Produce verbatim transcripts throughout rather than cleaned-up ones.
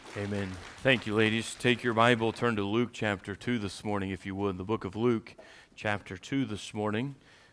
Amen. Thank you, ladies. Take your Bible, turn to Luke chapter two this morning, if you would. The book of Luke chapter two this morning.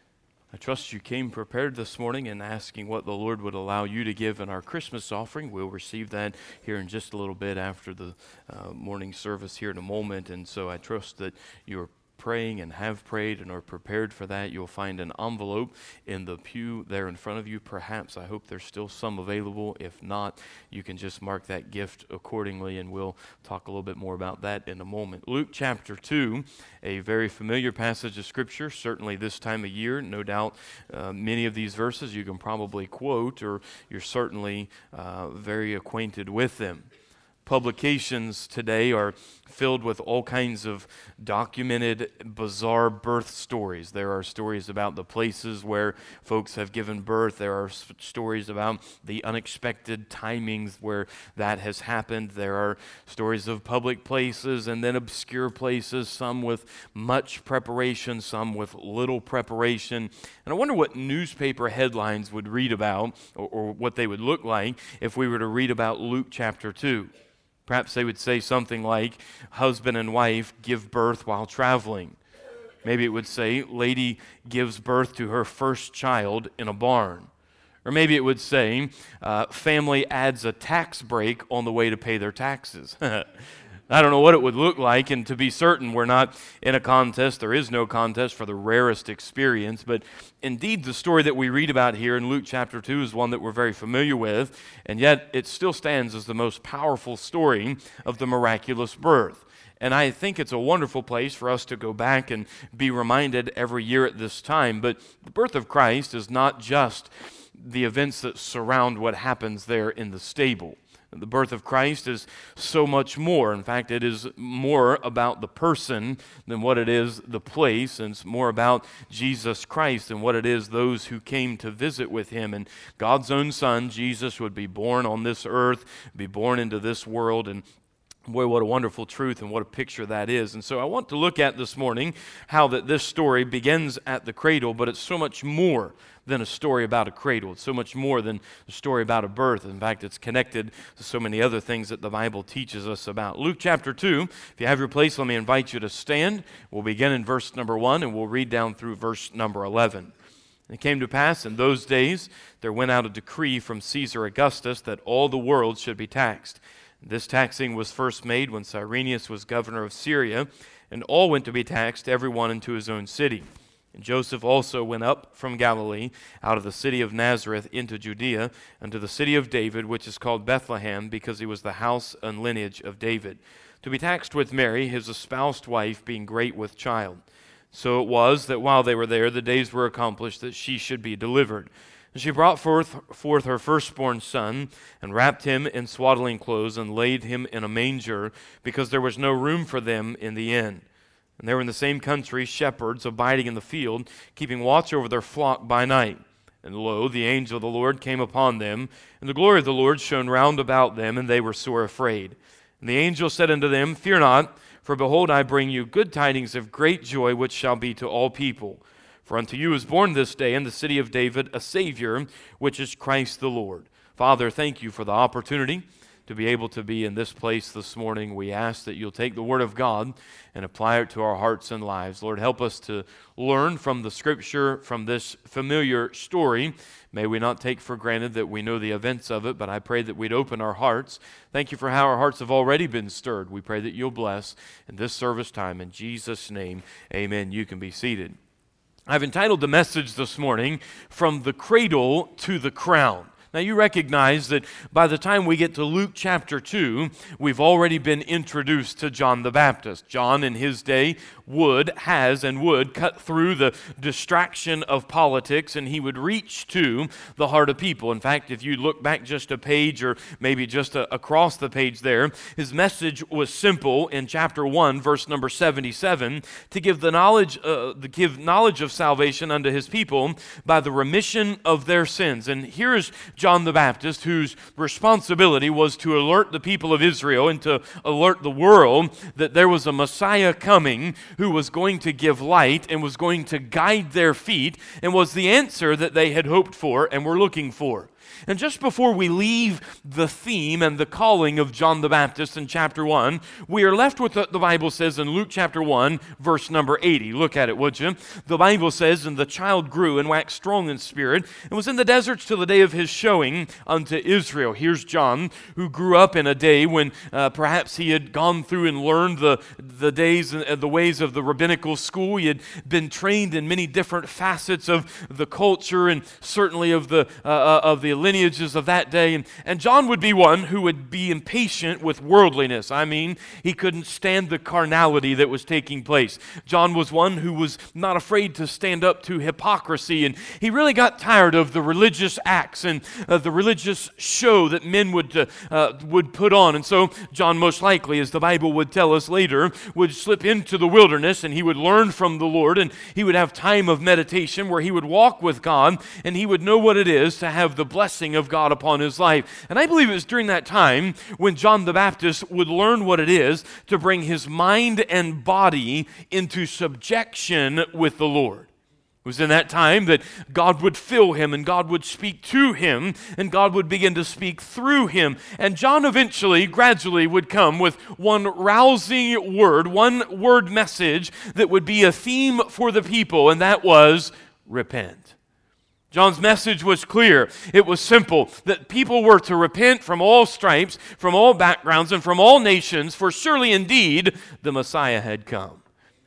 I trust you came prepared this morning and asking what the Lord would allow you to give in our Christmas offering. We'll receive that here in just a little bit after the uh, morning service here in a moment. And so I trust that you're praying and have prayed and are prepared for that. You'll find an envelope in the pew there in front of you. Perhaps, I hope there's still some available. If not, you can just mark that gift accordingly, and we'll talk a little bit more about that in a moment. Luke chapter two, a very familiar passage of Scripture, certainly this time of year. No doubt uh, many of these verses you can probably quote, or you're certainly uh, very acquainted with them. Publications today are filled with all kinds of documented, bizarre birth stories. There are stories about the places where folks have given birth. There are s- stories about the unexpected timings where that has happened. There are stories of public places and then obscure places, some with much preparation, some with little preparation. And I wonder what newspaper headlines would read about, or, or what they would look like if we were to read about Luke chapter two. Perhaps they would say something like, husband and wife give birth while traveling. Maybe it would say, lady gives birth to her first child in a barn. Or maybe it would say, uh, family adds a tax break on the way to pay their taxes. I don't know what it would look like, and to be certain, we're not in a contest. There is no contest for the rarest experience, but indeed the story that we read about here in Luke chapter two is one that we're very familiar with, and yet it still stands as the most powerful story of the miraculous birth. And I think it's a wonderful place for us to go back and be reminded every year at this time, but the birth of Christ is not just the events that surround what happens there in the stable. The birth of Christ is so much more. In fact, it is more about the person than what it is the place, and it's more about Jesus Christ than what it is those who came to visit with him. And God's own Son, Jesus, would be born on this earth, be born into this world, and boy, what a wonderful truth and what a picture that is. And so I want to look at this morning how that this story begins at the cradle, but it's so much more than a story about a cradle. It's so much more than a story about a birth. In fact, it's connected to so many other things that the Bible teaches us about. Luke chapter two, if you have your place, let me invite you to stand. We'll begin in verse number one, and we'll read down through verse number eleven. It came to pass in those days, there went out a decree from Caesar Augustus that all the world should be taxed. This taxing was first made when Cyrenius was governor of Syria, and all went to be taxed, every one into his own city. And Joseph also went up from Galilee, out of the city of Nazareth into Judea, unto the city of David, which is called Bethlehem, because he was the house and lineage of David, to be taxed with Mary, his espoused wife, being great with child. So it was that while they were there, the days were accomplished that she should be delivered. And she brought forth, forth her firstborn son, and wrapped him in swaddling clothes, and laid him in a manger, because there was no room for them in the inn. And there were in the same country shepherds abiding in the field, keeping watch over their flock by night. And lo, the angel of the Lord came upon them, and the glory of the Lord shone round about them, and they were sore afraid. And the angel said unto them, Fear not, for behold, I bring you good tidings of great joy, which shall be to all people. For unto you is born this day in the city of David a Savior, which is Christ the Lord. Father, thank you for the opportunity to be able to be in this place this morning. We ask that you'll take the Word of God and apply it to our hearts and lives. Lord, help us to learn from the Scripture, from this familiar story. May we not take for granted that we know the events of it, but I pray that we'd open our hearts. Thank you for how our hearts have already been stirred. We pray that you'll bless in this service time. In Jesus' name, amen. You can be seated. I've entitled the message this morning, From the Cradle to the Crown. Now you recognize that by the time we get to Luke chapter two, we've already been introduced to John the Baptist. John in his day would, has, and would cut through the distraction of politics, and he would reach to the heart of people. In fact, if you look back just a page, or maybe just a, across the page there, his message was simple in chapter one, verse number seventy-seven, to give the knowledge, uh, to give knowledge of salvation unto his people by the remission of their sins. And here is John the Baptist, whose responsibility was to alert the people of Israel and to alert the world that there was a Messiah coming who was going to give light and was going to guide their feet and was the answer that they had hoped for and were looking for. And just before we leave the theme and the calling of John the Baptist in chapter one, we are left with what the Bible says in Luke chapter one, verse number eighty. Look at it, would you? The Bible says, "And the child grew and waxed strong in spirit, and was in the deserts till the day of his showing unto Israel." Here's John, who grew up in a day when uh, perhaps he had gone through and learned the, the days and the ways of the rabbinical school. He had been trained in many different facets of the culture and certainly of the uh, of the lineages of that day. And, and John would be one who would be impatient with worldliness. I mean, he couldn't stand the carnality that was taking place. John was one who was not afraid to stand up to hypocrisy, and he really got tired of the religious acts and uh, the religious show that men would uh, uh, would put on. And so John, most likely, as the Bible would tell us later, would slip into the wilderness, and he would learn from the Lord, and he would have time of meditation where he would walk with God, and he would know what it is to have the blessing of God upon his life. And I believe it was during that time when John the Baptist would learn what it is to bring his mind and body into subjection with the Lord. It was in that time that God would fill him, and God would speak to him, and God would begin to speak through him. And John eventually, gradually, would come with one rousing word, one word message that would be a theme for the people, and that was repent. John's message was clear. It was simple, that people were to repent from all stripes, from all backgrounds, and from all nations, for surely indeed the Messiah had come.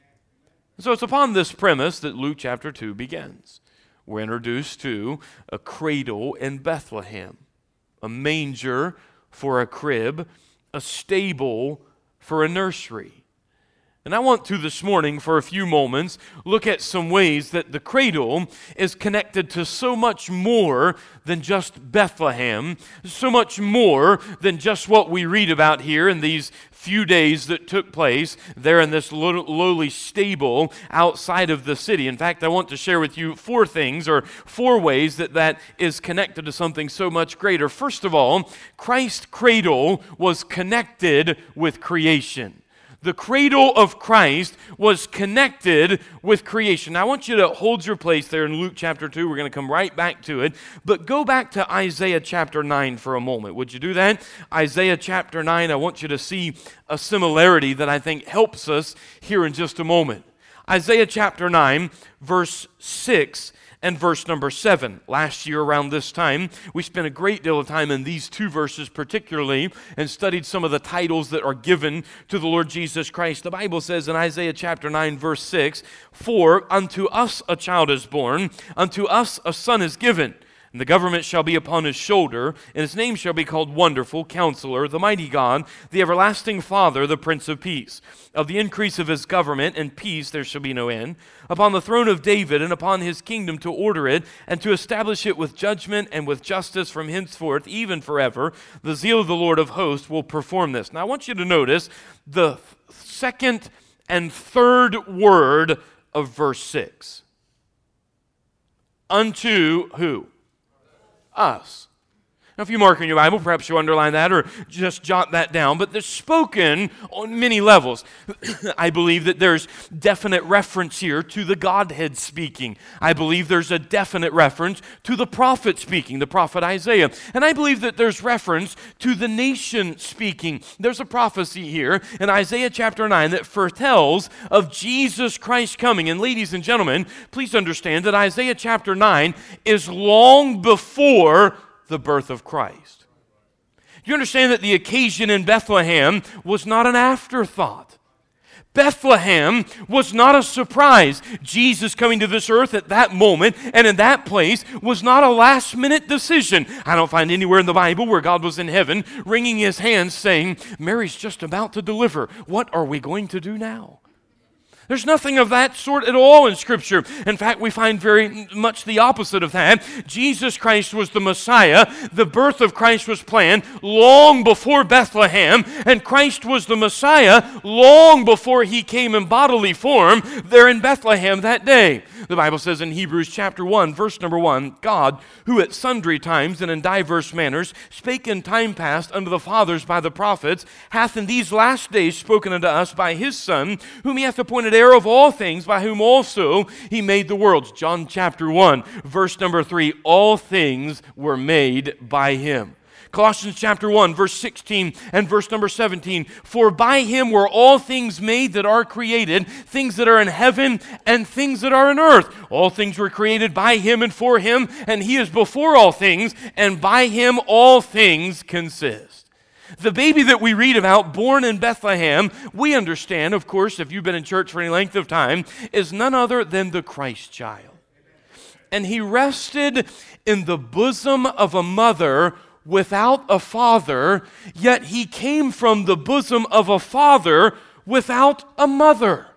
So it's upon this premise that Luke chapter two begins. We're introduced to a cradle in Bethlehem, a manger for a crib, a stable for a nursery. And I want to this morning, for a few moments, look at some ways that the cradle is connected to so much more than just Bethlehem, so much more than just what we read about here in these few days that took place there in this lowly stable outside of the city. In fact, I want to share with you four things, or four ways that that is connected to something so much greater. First of all, Christ's cradle was connected with creation. The cradle of Christ was connected with creation. Now, I want you to hold your place there in Luke chapter two. We're going to come right back to it. But go back to Isaiah chapter nine for a moment. Would you do that? Isaiah chapter nine, I want you to see a similarity that I think helps us here in just a moment. Isaiah chapter nine, verse six and verse number seven. Last year around this time, we spent a great deal of time in these two verses particularly and studied some of the titles that are given to the Lord Jesus Christ. The Bible says in Isaiah chapter nine, verse six, "For unto us a child is born, unto us a son is given. And the government shall be upon his shoulder, and his name shall be called Wonderful, Counselor, the Mighty God, the Everlasting Father, the Prince of Peace. Of the increase of his government and peace there shall be no end, upon the throne of David and upon his kingdom, to order it and to establish it with judgment and with justice from henceforth, even forever. The zeal of the Lord of hosts will perform this." Now I want you to notice the second and third word of verse six. Unto who? Us. Now, if you mark in your Bible, perhaps you underline that or just jot that down, but they're spoken on many levels. I believe that there's definite reference here to the Godhead speaking. I believe there's a definite reference to the prophet speaking, the prophet Isaiah. And I believe that there's reference to the nation speaking. There's a prophecy here in Isaiah chapter nine that foretells of Jesus Christ coming. And ladies and gentlemen, please understand that Isaiah chapter nine is long before the birth of Christ. You understand that the occasion in Bethlehem was not an afterthought. Bethlehem was not a surprise. Jesus coming to this earth at that moment and in that place was not a last-minute decision. I don't find anywhere in the Bible where God was in heaven wringing his hands saying, "Mary's just about to deliver. What are we going to do now?" There's nothing of that sort at all in Scripture. In fact, we find very much the opposite of that. Jesus Christ was the Messiah. The birth of Christ was planned long before Bethlehem, and Christ was the Messiah long before he came in bodily form there in Bethlehem that day. The Bible says in Hebrews chapter one, verse number one, God, who at sundry times and in diverse manners spake in time past unto the fathers by the prophets, hath in these last days spoken unto us by his Son, whom he hath appointed heir of all things, by whom also he made the worlds. John chapter one, verse number three, all things were made by him. Colossians chapter one, verse sixteen and verse number seventeen, for by him were all things made that are created, things that are in heaven and things that are in earth. All things were created by him and for him, and he is before all things, and by him all things consist. The baby that we read about, born in Bethlehem, we understand, of course, if you've been in church for any length of time, is none other than the Christ child. And he rested in the bosom of a mother without a father, yet he came from the bosom of a father without a mother.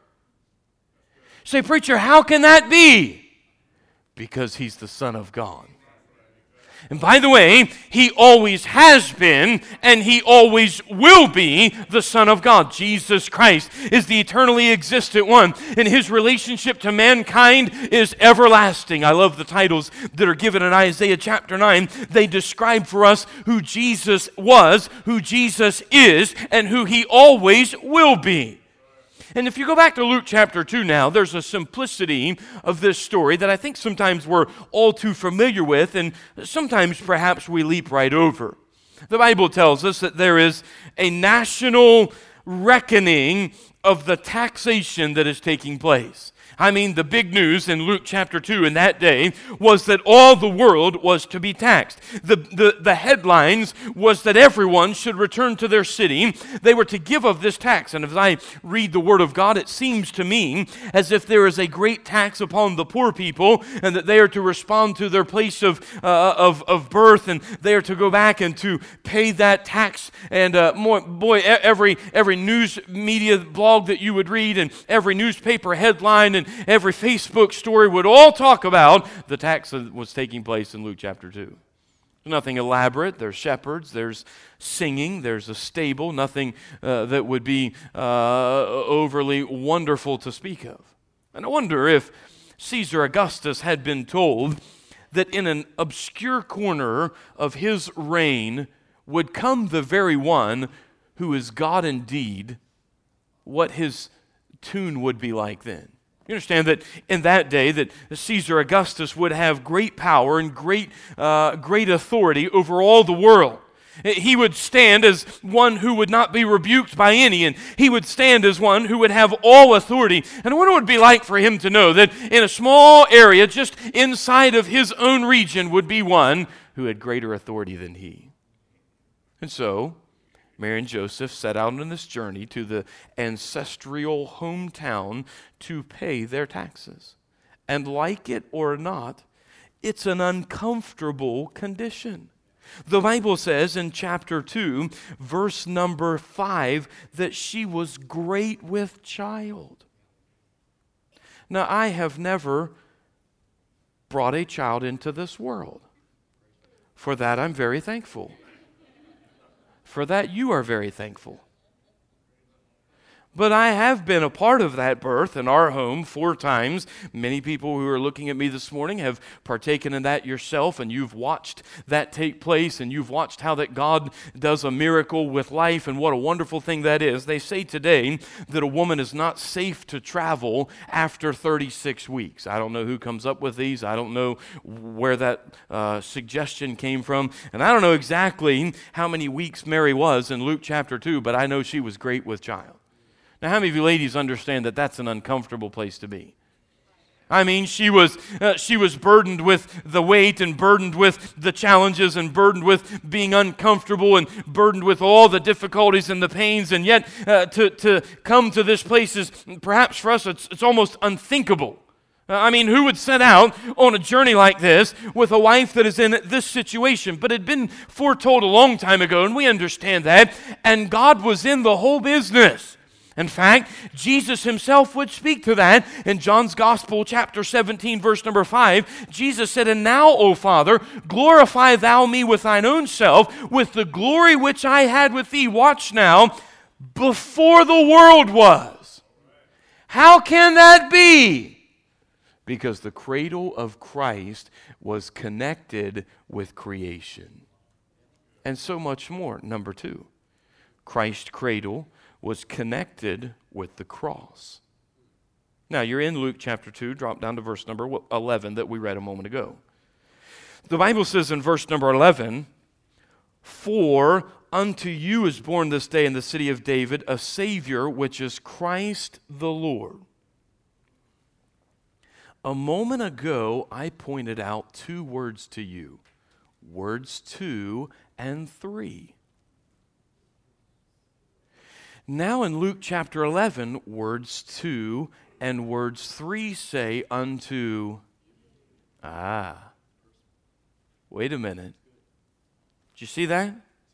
Say, preacher, how can that be? Because he's the Son of God. And by the way, he always has been and he always will be the Son of God. Jesus Christ is the eternally existent one, and his relationship to mankind is everlasting. I love the titles that are given in Isaiah chapter nine. They describe for us who Jesus was, who Jesus is, and who he always will be. And if you go back to Luke chapter two now, there's a simplicity of this story that I think sometimes we're all too familiar with, and sometimes perhaps we leap right over. The Bible tells us that there is a national reckoning of the taxation that is taking place. I mean, the big news in Luke chapter two in that day was that all the world was to be taxed. The, the, the headlines was that everyone should return to their city. They were to give of this tax. And as I read the Word of God, it seems to me as if there is a great tax upon the poor people, and that they are to respond to their place of, uh, of, of birth, and they are to go back and to pay that tax. And uh, more, boy, every, every news media blog that you would read, and every newspaper headline, and every Facebook story would all talk about the tax that was taking place in Luke chapter two. Nothing elaborate. There's shepherds, there's singing, there's a stable, nothing uh, that would be uh, overly wonderful to speak of. And I wonder if Caesar Augustus had been told that in an obscure corner of his reign would come the very one who is God indeed, what his tune would be like then. You understand that in that day that Caesar Augustus would have great power and great, uh, great authority over all the world. He would stand as one who would not be rebuked by any, and he would stand as one who would have all authority. And what it would be like for him to know that in a small area just inside of his own region would be one who had greater authority than he. And so Mary and Joseph set out on this journey to the ancestral hometown to pay their taxes. And like it or not, it's an uncomfortable condition. The Bible says in chapter two, verse number five, that she was great with child. Now, I have never brought a child into this world. For that, I'm very thankful. For that, you are very thankful. But I have been a part of that birth in our home four times. Many people who are looking at me this morning have partaken in that yourself, and you've watched that take place, and you've watched how that God does a miracle with life, and what a wonderful thing that is. They say today that a woman is not safe to travel after thirty-six weeks. I don't know who comes up with these. I don't know where that uh, suggestion came from, and I don't know exactly how many weeks Mary was in Luke chapter two, but I know she was great with child. Now, how many of you ladies understand that that's an uncomfortable place to be? I mean, she was uh, she was burdened with the weight, and burdened with the challenges, and burdened with being uncomfortable, and burdened with all the difficulties and the pains, and yet uh, to, to come to this place is, perhaps for us, it's, it's almost unthinkable. Uh, I mean, who would set out on a journey like this with a wife that is in this situation? But it had been foretold a long time ago, and we understand that, and God was in the whole business. In fact, Jesus himself would speak to that in John's Gospel, chapter seventeen, verse number five. Jesus said, "And now, O Father, glorify thou me with thine own self, with the glory which I had with thee." Watch now, before the world was. How can that be? Because the cradle of Christ was connected with creation. And so much more. Number two, Christ's cradle was connected with the cross. Now, you're in Luke chapter two, drop down to verse number eleven that we read a moment ago. The Bible says in verse number eleven, "For unto you is born this day in the city of David a Savior, which is Christ the Lord." A moment ago, I pointed out two words to you. Words two and three. Now in Luke chapter eleven, words two and words three say unto, ah, wait a minute. Did you see that?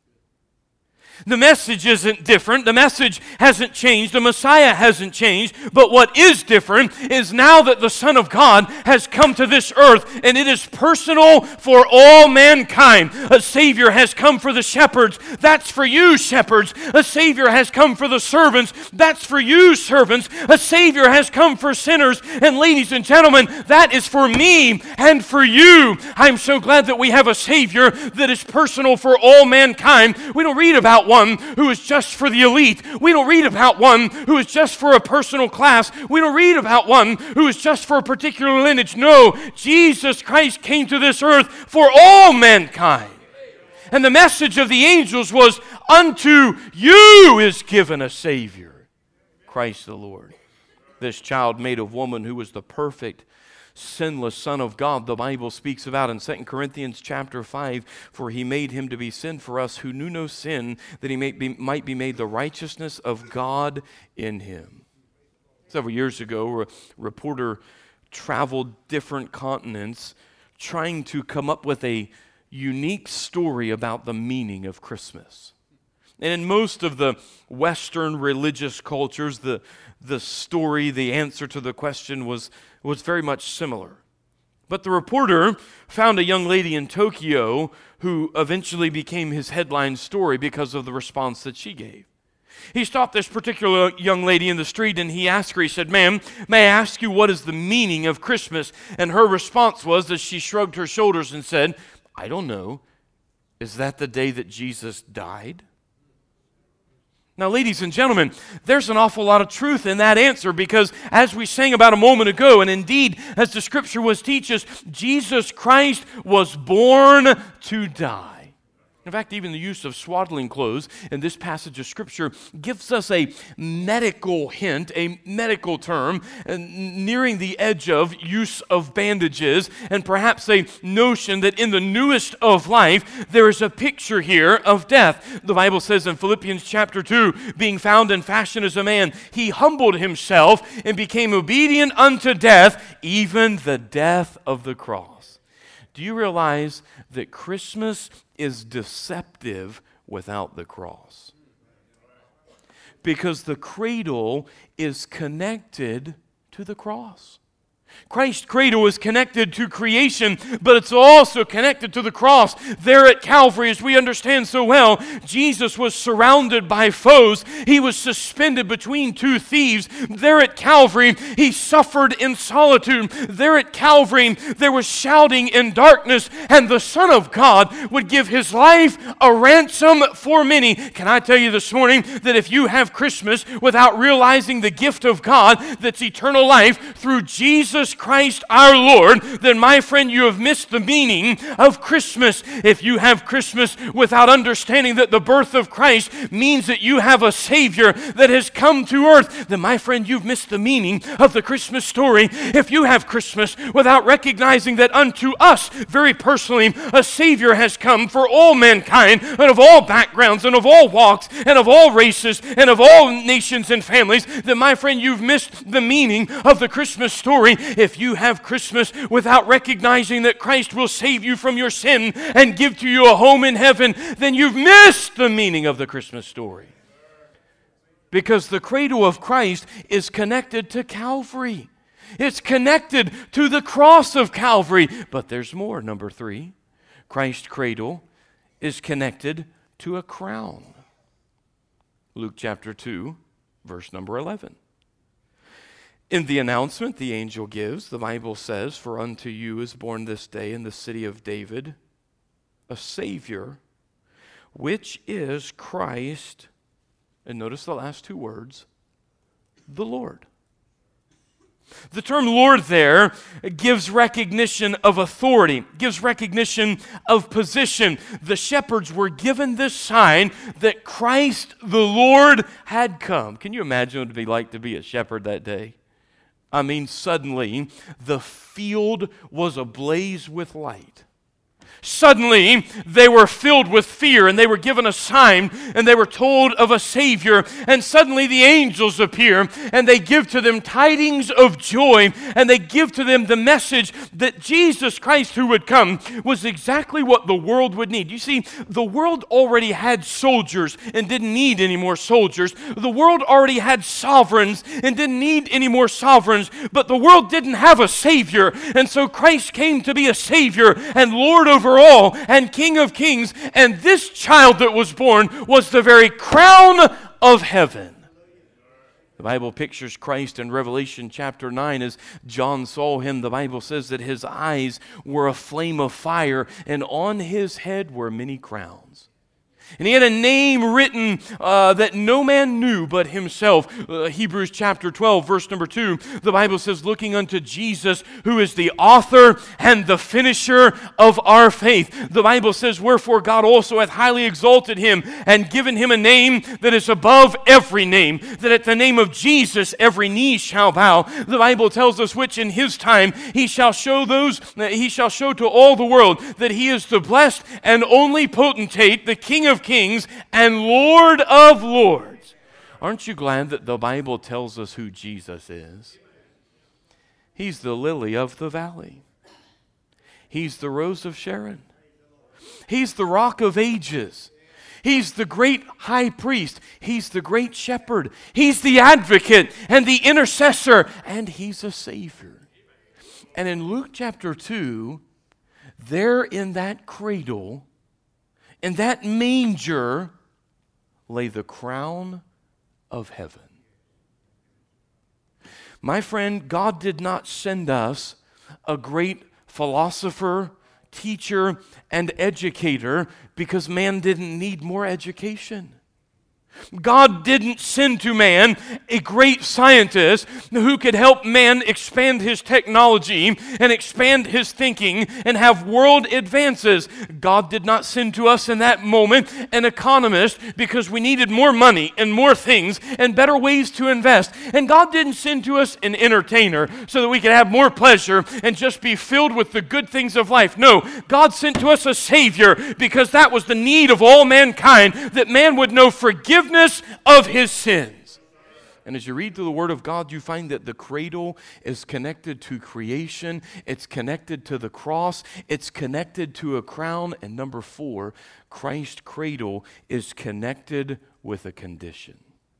The message isn't different. The message hasn't changed. The Messiah hasn't changed. But what is different is now that the Son of God has come to this earth, and it is personal for all mankind. A Savior has come for the shepherds. That's for you, shepherds. A Savior has come for the servants. That's for you, servants. A Savior has come for sinners. And ladies and gentlemen, that is for me and for you. I'm so glad that we have a Savior that is personal for all mankind. We don't read about one who is just for the elite. We don't read about one who is just for a personal class. We don't read about one who is just for a particular lineage. No, Jesus Christ came to this earth for all mankind. And the message of the angels was, unto you is given a Savior, Christ the Lord. This child made of woman who was the perfect, sinless Son of God, the Bible speaks about in Second Corinthians chapter five, for he made him to be sin for us who knew no sin, that he may be, might be made the righteousness of God in him. Several years ago, a reporter traveled different continents trying to come up with a unique story about the meaning of Christmas. And in most of the Western religious cultures, the, the story, the answer to the question was, was very much similar. But the reporter found a young lady in Tokyo who eventually became his headline story because of the response that she gave. He stopped this particular young lady in the street and he asked her, he said, "Ma'am, may I ask you what is the meaning of Christmas?" And her response was, as she shrugged her shoulders and said, "I don't know. Is that the day that Jesus died?" Now, ladies and gentlemen, there's an awful lot of truth in that answer because as we sang about a moment ago, and indeed, as the Scripture was teach us, Jesus Christ was born to die. In fact, even the use of swaddling clothes in this passage of Scripture gives us a medical hint, a medical term, uh, nearing the edge of use of bandages, and perhaps a notion that in the newest of life, there is a picture here of death. The Bible says in Philippians chapter two, being found in fashion as a man, he humbled himself and became obedient unto death, even the death of the cross. Do you realize that Christmas is deceptive without the cross? Because the cradle is connected to the cross. Christ's cradle is connected to creation, but it's also connected to the cross. There at Calvary, as we understand so well, Jesus was surrounded by foes. He was suspended between two thieves. There at Calvary, he suffered in solitude. There at Calvary, there was shouting in darkness, and the Son of God would give his life a ransom for many. Can I tell you this morning that if you have Christmas without realizing the gift of God that's eternal life through Jesus Christ our Lord, then my friend, you have missed the meaning of Christmas. If you have Christmas without understanding that the birth of Christ means that you have a Savior that has come to earth, then my friend, you've missed the meaning of the Christmas story. If you have Christmas without recognizing that unto us, very personally, a Savior has come for all mankind and of all backgrounds and of all walks and of all races and of all nations and families, then my friend, you've missed the meaning of the Christmas story. If you have Christmas without recognizing that Christ will save you from your sin and give to you a home in heaven, then you've missed the meaning of the Christmas story. Because the cradle of Christ is connected to Calvary. It's connected to the cross of Calvary. But there's more. Number three, Christ's cradle is connected to a crown. Luke chapter two, verse number eleven. In the announcement the angel gives, the Bible says, "For unto you is born this day in the city of David a Savior, which is Christ," and notice the last two words, "the Lord." The term Lord there gives recognition of authority, gives recognition of position. The shepherds were given this sign that Christ the Lord had come. Can you imagine what it would be like to be a shepherd that day? I mean, suddenly the field was ablaze with light. Suddenly, they were filled with fear, and they were given a sign, and they were told of a Savior. And suddenly the angels appear, and they give to them tidings of joy, and they give to them the message that Jesus Christ who would come was exactly what the world would need. You see, the world already had soldiers and didn't need any more soldiers. The world already had sovereigns and didn't need any more sovereigns, but the world didn't have a Savior. And so Christ came to be a Savior and Lord over all and King of kings, and this child that was born was the very crown of heaven. The Bible pictures Christ in Revelation chapter nine as John saw him. The Bible says that his eyes were a flame of fire, and on his head were many crowns. And he had a name written uh, that no man knew but himself. Uh, Hebrews chapter twelve, verse number two, the Bible says, "Looking unto Jesus, who is the author and the finisher of our faith." The Bible says, "Wherefore God also hath highly exalted him, and given him a name that is above every name, that at the name of Jesus every knee shall bow." The Bible tells us, "Which in his time he shall show those, he shall show to all the world that he is the blessed and only potentate, the King of kings and Lord of lords." Aren't you glad that the Bible tells us who Jesus is? He's the lily of the valley. He's the rose of Sharon. He's the rock of ages. He's the great high priest. He's the great shepherd. He's the advocate and the intercessor, and he's a Savior. And in Luke chapter two, there in that cradle, in that manger, lay the crown of heaven. My friend, God did not send us a great philosopher, teacher, and educator because man didn't need more education. God didn't send to man a great scientist who could help man expand his technology and expand his thinking and have world advances. God did not send to us in that moment an economist because we needed more money and more things and better ways to invest. And God didn't send to us an entertainer so that we could have more pleasure and just be filled with the good things of life. No, God sent to us a Savior because that was the need of all mankind, that man would know forgiveness of his sins. And as you read through the Word of God, you find that the cradle is connected to creation, it's connected to the cross, it's connected to a crown, and number four, Christ's cradle is connected with a condition.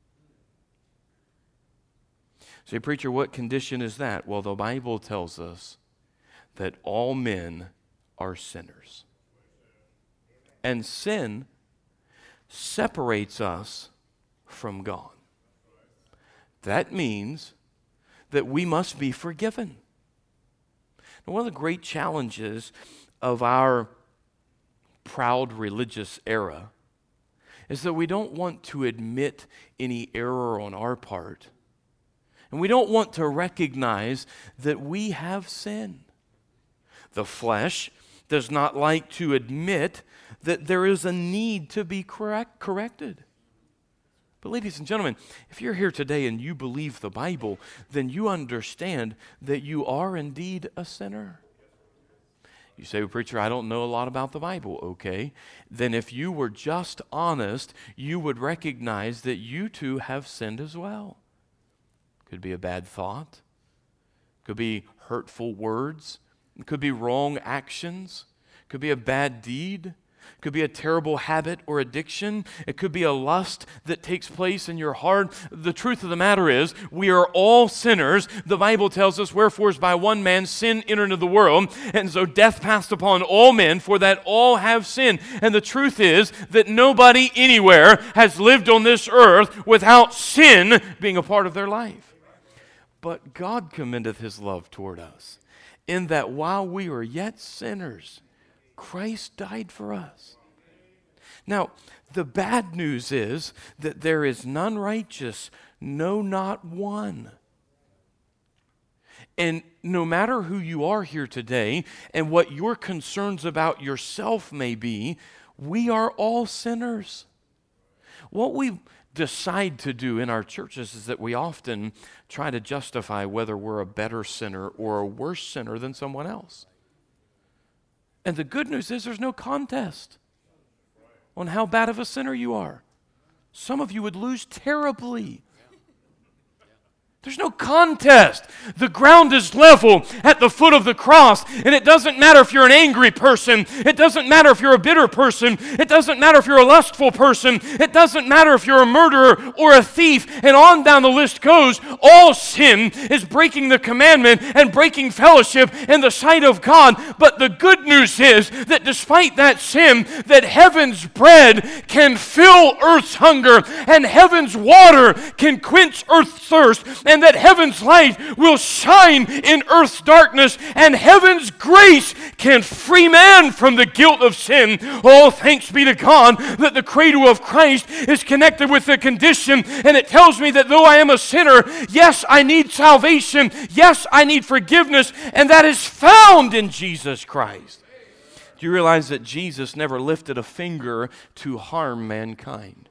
Say, preacher, what condition is that? Well, the Bible tells us that all men are sinners. And sin separates us from God. That means that we must be forgiven. Now, one of the great challenges of our proud religious era is that we don't want to admit any error on our part, and we don't want to recognize that we have sin. The flesh does not like to admit that there is a need to be correct, corrected. But ladies and gentlemen, if you're here today and you believe the Bible, then you understand that you are indeed a sinner. You say, well, preacher, I don't know a lot about the Bible. Okay. Then if you were just honest, you would recognize that you too have sinned as well. Could be a bad thought. Could be hurtful words. It could be wrong actions. It could be a bad deed. It could be a terrible habit or addiction. It could be a lust that takes place in your heart. The truth of the matter is, we are all sinners. The Bible tells us, wherefore is by one man sin entered into the world, and so death passed upon all men, for that all have sinned. And the truth is that nobody anywhere has lived on this earth without sin being a part of their life. But God commendeth his love toward us, in that while we were yet sinners, Christ died for us. Now, the bad news is that there is none righteous, no, not one. And no matter who you are here today and what your concerns about yourself may be, we are all sinners. What we decide to do in our churches is that we often try to justify whether we're a better sinner or a worse sinner than someone else. And the good news is there's no contest on how bad of a sinner you are. Some of you would lose terribly. There's no contest. The ground is level at the foot of the cross, and it doesn't matter if you're an angry person. It doesn't matter if you're a bitter person. It doesn't matter if you're a lustful person. It doesn't matter if you're a murderer or a thief, and on down the list goes. All sin is breaking the commandment and breaking fellowship in the sight of God. But the good news is that despite that sin, that heaven's bread can fill earth's hunger, and heaven's water can quench earth's thirst, and that heaven's light will shine in earth's darkness, and heaven's grace can free man from the guilt of sin. Oh, thanks be to God that the cradle of Christ is connected with the condition, and it tells me that though I am a sinner, yes, I need salvation, yes, I need forgiveness, and that is found in Jesus Christ. Do you realize that Jesus never lifted a finger to harm mankind?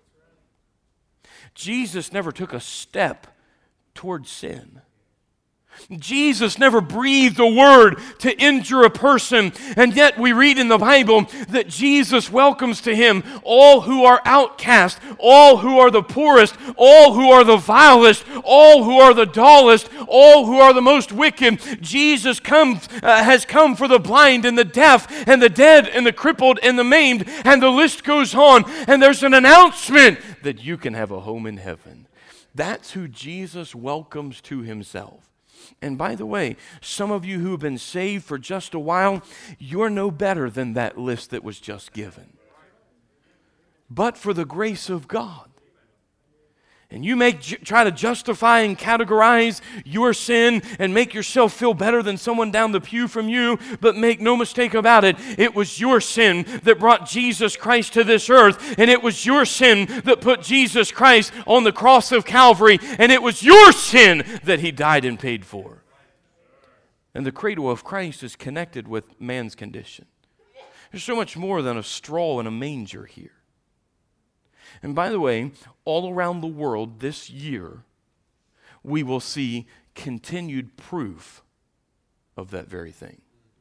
Jesus never took a step toward sin. Jesus never breathed a word to injure a person, and yet we read in the Bible that Jesus welcomes to him all who are outcast, all who are the poorest, all who are the vilest, all who are the dullest, all who are the most wicked. Jesus comes, uh, has come for the blind and the deaf and the dead and the crippled and the maimed, and the list goes on, and there's an announcement that you can have a home in heaven. That's who Jesus welcomes to himself. And by the way, some of you who have been saved for just a while, you're no better than that list that was just given. But for the grace of God. And you may j- try to justify and categorize your sin and make yourself feel better than someone down the pew from you, but make no mistake about it, it was your sin that brought Jesus Christ to this earth, and it was your sin that put Jesus Christ on the cross of Calvary, and it was your sin that he died and paid for. And the cradle of Christ is connected with man's condition. There's so much more than a straw in a manger here. And by the way, all around the world this year, we will see continued proof of that very thing.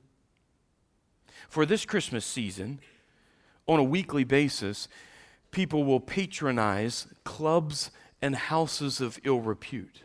For this Christmas season, on a weekly basis, people will patronize clubs and houses of ill repute.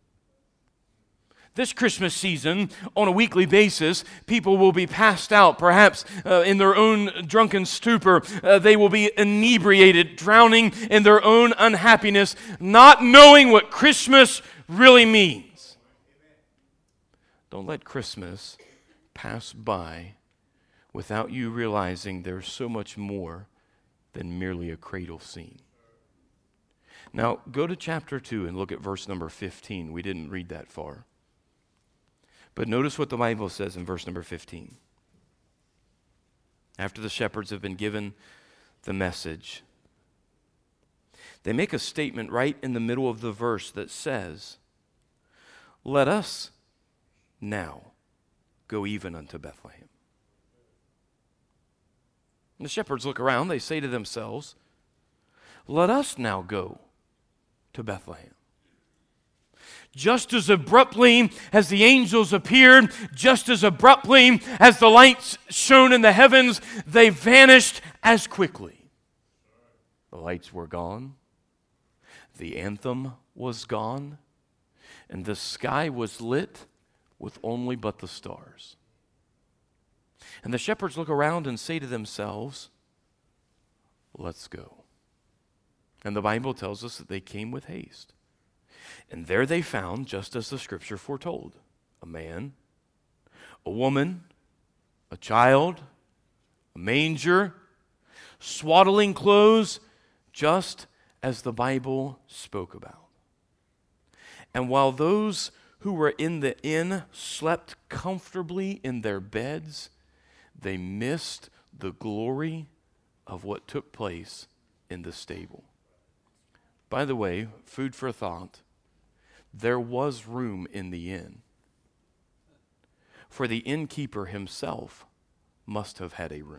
This Christmas season, on a weekly basis, people will be passed out, perhaps uh, in their own drunken stupor. Uh, they will be inebriated, drowning in their own unhappiness, not knowing what Christmas really means. Don't let Christmas pass by without you realizing there's so much more than merely a cradle scene. Now, go to chapter two and look at verse number fifteen. We didn't read that far. But notice what the Bible says in verse number fifteen. After the shepherds have been given the message, they make a statement right in the middle of the verse that says, "Let us now go even unto Bethlehem." And the shepherds look around, they say to themselves, "Let us now go to Bethlehem." Just as abruptly as the angels appeared, just as abruptly as the lights shone in the heavens, they vanished as quickly. The lights were gone, the anthem was gone, and the sky was lit with only but the stars. And the shepherds look around and say to themselves, "Let's go." And the Bible tells us that they came with haste. And there they found, just as the scripture foretold, a man, a woman, a child, a manger, swaddling clothes, just as the Bible spoke about. And while those who were in the inn slept comfortably in their beds, they missed the glory of what took place in the stable. By the way, food for thought, there was room in the inn, for the innkeeper himself must have had a room.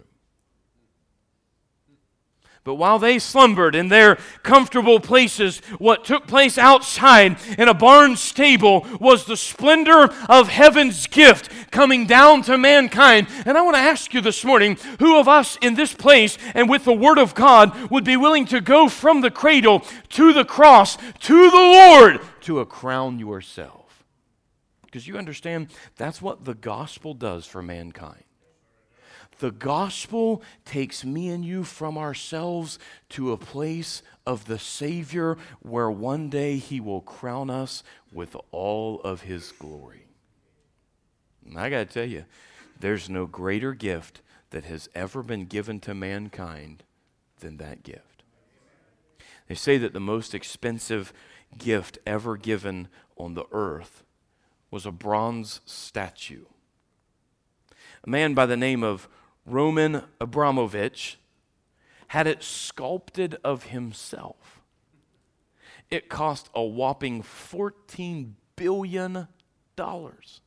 But while they slumbered in their comfortable places, what took place outside in a barn stable was the splendor of heaven's gift coming down to mankind. And I want to ask you this morning, who of us in this place and with the Word of God would be willing to go from the cradle to the cross, to the Lord, to a crown yourself? Because you understand, that's what the gospel does for mankind. The gospel takes me and you from ourselves to a place of the Savior where one day He will crown us with all of His glory. And I got to tell you, there's no greater gift that has ever been given to mankind than that gift. They say that the most expensive gift ever given on the earth was a bronze statue. A man by the name of Roman Abramovich had it sculpted of himself. It cost a whopping fourteen billion dollars.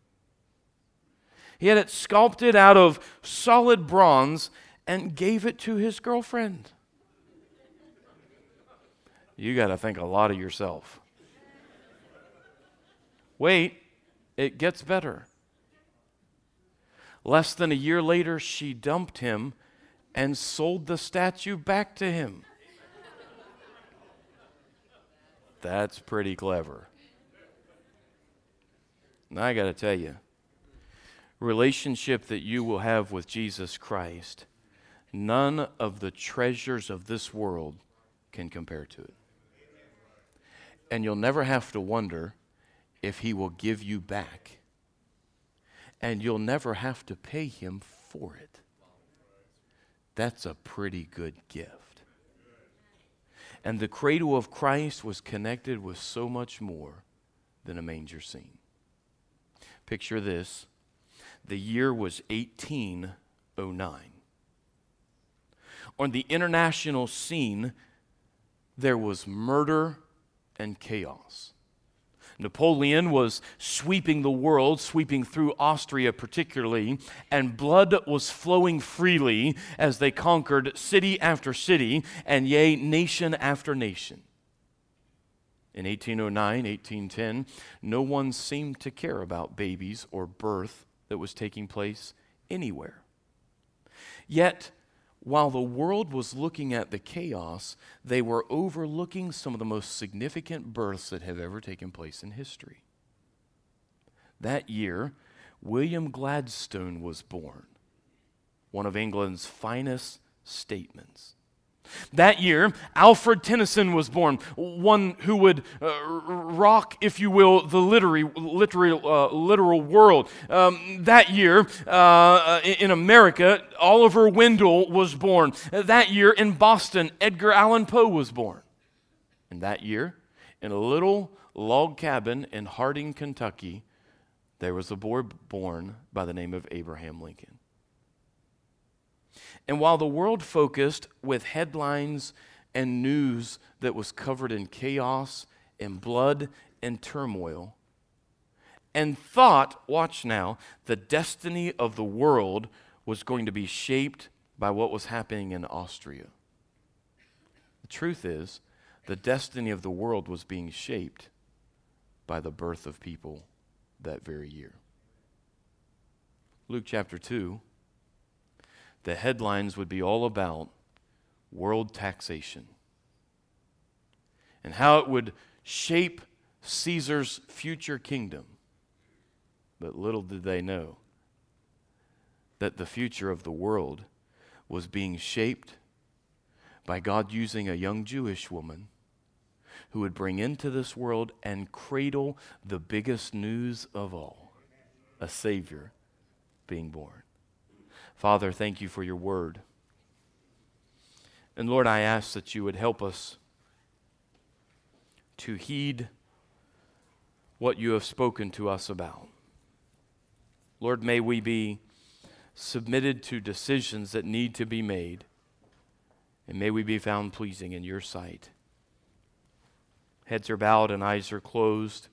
He had it sculpted out of solid bronze and gave it to his girlfriend. You got to think a lot of yourself. Wait, it gets better. Less than a year later, she dumped him and sold the statue back to him. That's pretty clever. Now I got to tell you, relationship that you will have with Jesus Christ, none of the treasures of this world can compare to it. And you'll never have to wonder if He will give you back. And you'll never have to pay Him for it. That's a pretty good gift. And the cradle of Christ was connected with so much more than a manger scene. Picture this. The year was eighteen oh nine. On the international scene, there was murder and chaos. Napoleon was sweeping the world, sweeping through Austria particularly, and blood was flowing freely as they conquered city after city, and yea, nation after nation. In eighteen oh nine, eighteen ten, no one seemed to care about babies or birth that was taking place anywhere. Yet, while the world was looking at the chaos, they were overlooking some of the most significant births that have ever taken place in history. That year, William Gladstone was born, one of England's finest statesmen. That year, Alfred Tennyson was born, one who would uh, rock, if you will, the literary, literary, uh, literal world. Um, that year, uh, in America, Oliver Wendell was born. That year, in Boston, Edgar Allan Poe was born. And that year, in a little log cabin in Harding, Kentucky, there was a boy born by the name of Abraham Lincoln. And while the world focused with headlines and news that was covered in chaos and blood and turmoil, and thought, watch now, the destiny of the world was going to be shaped by what was happening in Austria. The truth is, the destiny of the world was being shaped by the birth of people that very year. Luke chapter two. The headlines would be all about world taxation and how it would shape Caesar's future kingdom. But little did they know that the future of the world was being shaped by God using a young Jewish woman who would bring into this world and cradle the biggest news of all, a Savior being born. Father, thank you for your word. And Lord, I ask that you would help us to heed what you have spoken to us about. Lord, may we be submitted to decisions that need to be made, and may we be found pleasing in your sight. Heads are bowed and eyes are closed.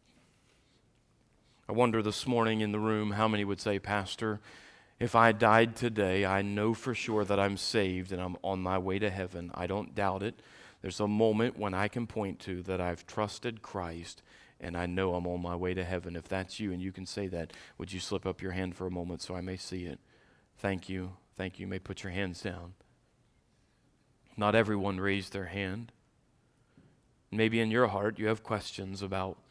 I wonder this morning in the room how many would say, Pastor, if I died today, I know for sure that I'm saved and I'm on my way to heaven. I don't doubt it. There's a moment when I can point to that I've trusted Christ and I know I'm on my way to heaven. If that's you and you can say that, would you slip up your hand for a moment so I may see it? Thank you. Thank you. You may put your hands down. Not everyone raised their hand. Maybe in your heart you have questions about